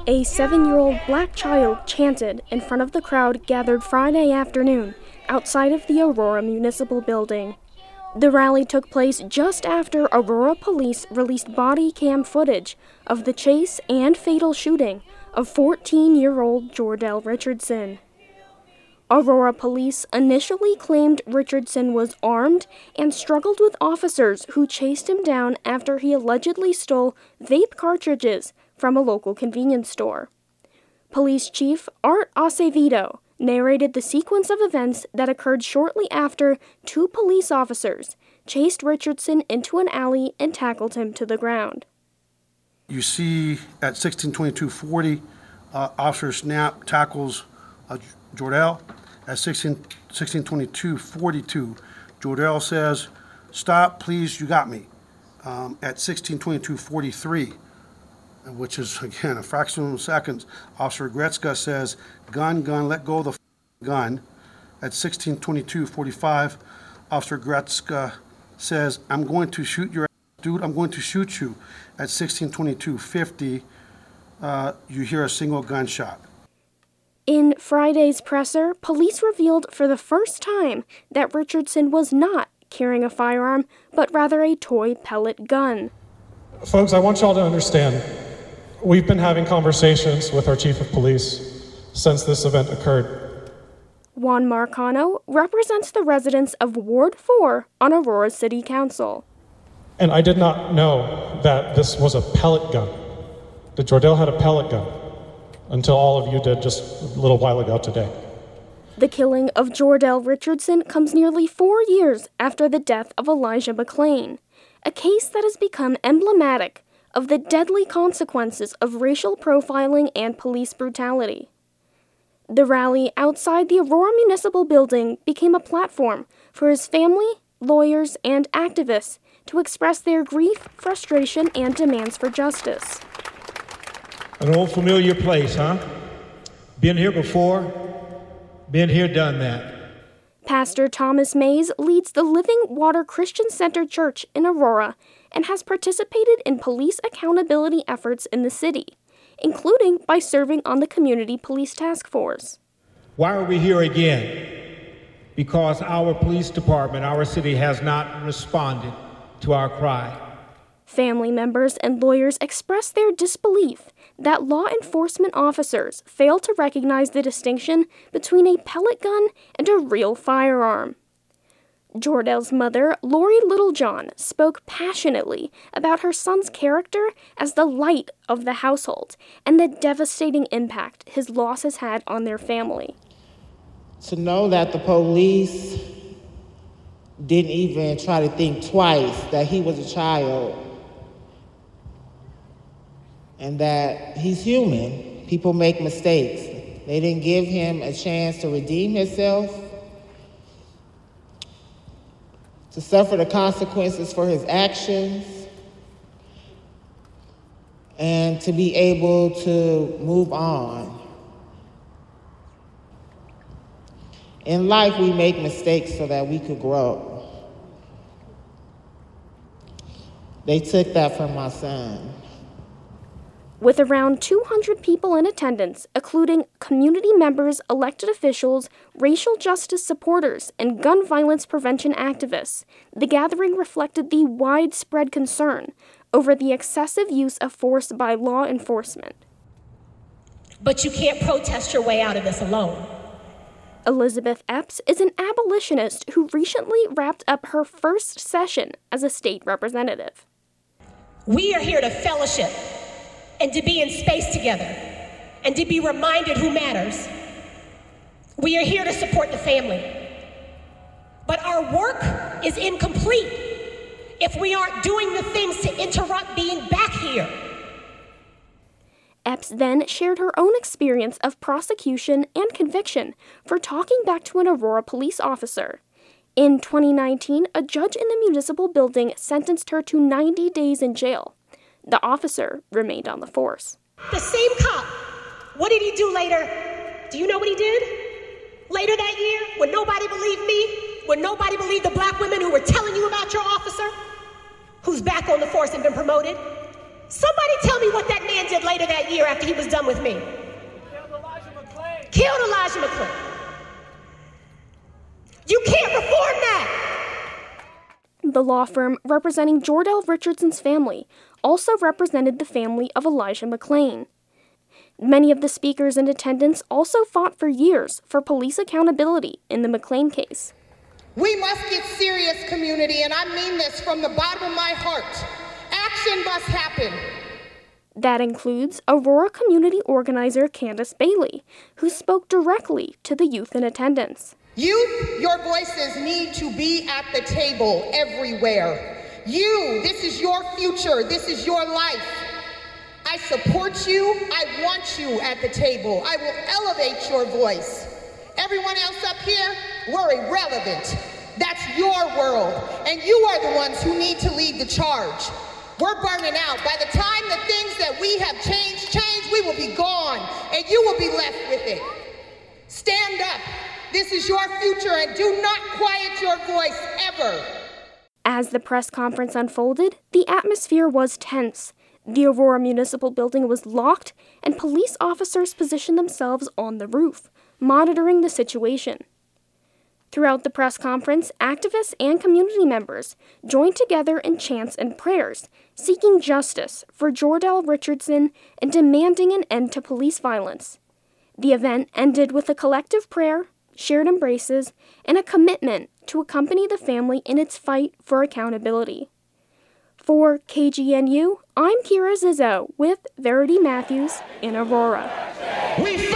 A 7-year-old black child chanted in front of the crowd gathered Friday afternoon outside of the Aurora Municipal Building. The rally took place just after Aurora police released body cam footage of the chase and fatal shooting of 14-year-old Jordell Richardson. Aurora police initially claimed Richardson was armed and struggled with officers who chased him down after he allegedly stole vape cartridges from a local convenience store. Police Chief Art Acevedo narrated the sequence of events that occurred shortly after 2 police officers chased Richardson into an alley and tackled him to the ground. You see at 16:22:40, Officer Snap tackles Jordell. At 16:22:42, Jordell says, "Stop, please, you got me." At 16:22:43, which is, again, a fraction of seconds, Officer Gretzka says, gun, let go of the gun. At 16:22:45, Officer Gretzka says, I'm going to shoot your ass, dude, I'm going to shoot you. At 16:22:50, you hear a single gunshot. In Friday's presser, police revealed for the first time that Richardson was not carrying a firearm, but rather a toy pellet gun. Folks, I want y'all to understand, we've been having conversations with our chief of police since this event occurred. Juan Marcano represents the residents of Ward 4 on Aurora City Council. And I did not know that this was a pellet gun, that Jordell had a pellet gun, until all of you did just a little while ago today. The killing of Jordell Richardson comes nearly 4 years after the death of Elijah McClain, a case that has become emblematic of the deadly consequences of racial profiling and police brutality. The rally outside the Aurora Municipal Building became a platform for his family, lawyers, and activists to express their grief, frustration, and demands for justice. An old familiar place, huh? Been here before, been here, done that. Pastor Thomas Mays leads the Living Water Christian Center Church in Aurora and has participated in police accountability efforts in the city, including by serving on the Community Police Task Force. Why are we here again? Because our police department, our city, has not responded to our cry. Family members and lawyers expressed their disbelief that law enforcement officers fail to recognize the distinction between a pellet gun and a real firearm. Jordell's mother, Lori Littlejohn, spoke passionately about her son's character as the light of the household and the devastating impact his loss has had on their family. To know that the police didn't even try to think twice that he was a child and that he's human. People make mistakes. They didn't give him a chance to redeem himself, to suffer the consequences for his actions, and to be able to move on. In life, we make mistakes so that we could grow. They took that from my son. With around 200 people in attendance, including community members, elected officials, racial justice supporters, and gun violence prevention activists, the gathering reflected the widespread concern over the excessive use of force by law enforcement. But you can't protest your way out of this alone. Elizabeth Epps is an abolitionist who recently wrapped up her first session as a state representative. We are here to fellowship and to be in space together, and to be reminded who matters. We are here to support the family. But our work is incomplete if we aren't doing the things to interrupt being back here. Epps then shared her own experience of prosecution and conviction for talking back to an Aurora police officer. In 2019, a judge in the municipal building sentenced her to 90 days in jail. The officer remained on the force. The same cop. What did he do later? Do you know what he did? Later that year, when nobody believed me, when nobody believed the black women who were telling you about your officer, who's back on the force and been promoted, somebody tell tell me what that man did later that year after he was done with me. Killed Elijah McClain. You can't reform that. The law firm representing Jordell Richardson's family also represented the family of Elijah McClain. Many of the speakers in attendance also fought for years for police accountability in the McClain case. We must get serious, community, and I mean this from the bottom of my heart. Action must happen. That includes Aurora community organizer Candace Bailey, who spoke directly to the youth in attendance. Youth, your voices need to be at the table everywhere. You, this is your future, this is your life. I support you, I want you at the table. I will elevate your voice. Everyone else up here, we're irrelevant. That's your world, and you are the ones who need to lead the charge. We're burning out. By the time the things that we have changed, we will be gone, and you will be left with it. Stand up. This is your future, and do not quiet your voice ever. As the press conference unfolded, the atmosphere was tense. The Aurora Municipal Building was locked, and police officers positioned themselves on the roof, monitoring the situation. Throughout the press conference, activists and community members joined together in chants and prayers, seeking justice for Jordell Richardson and demanding an end to police violence. The event ended with a collective prayer, shared embraces, and a commitment to accompany the family in its fight for accountability. For KGNU, I'm Kira Zizzo with Verity Matthews in Aurora. We